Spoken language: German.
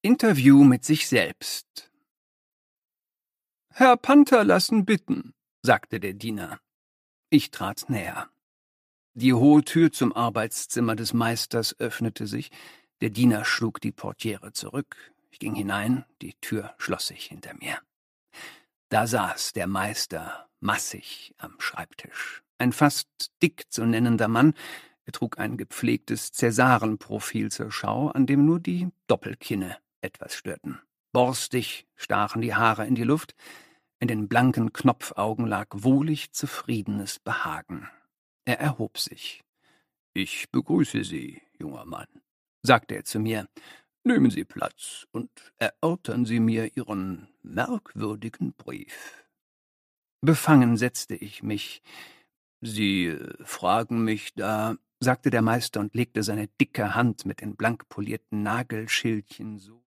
Interview mit sich selbst. »Herr Panther lassen bitten«, sagte der Diener. Ich trat näher. Die hohe Tür zum Arbeitszimmer des Meisters öffnete sich, der Diener schlug die Portiere zurück. Ich ging hinein, die Tür schloss sich hinter mir. Da saß der Meister massig am Schreibtisch. Ein fast dick zu nennender Mann. Er trug ein gepflegtes Cäsarenprofil zur Schau, an dem nur die Doppelkinne etwas störten. Borstig stachen die Haare in die Luft. In den blanken Knopfaugen lag wohlig zufriedenes Behagen. Er erhob sich. »Ich begrüße Sie, junger Mann«, sagte er zu mir. »Nehmen Sie Platz und erörtern Sie mir Ihren merkwürdigen Brief.« Befangen setzte ich mich. »Sie fragen mich da«, sagte der Meister und legte seine dicke Hand mit den blank polierten Nagelschildchen so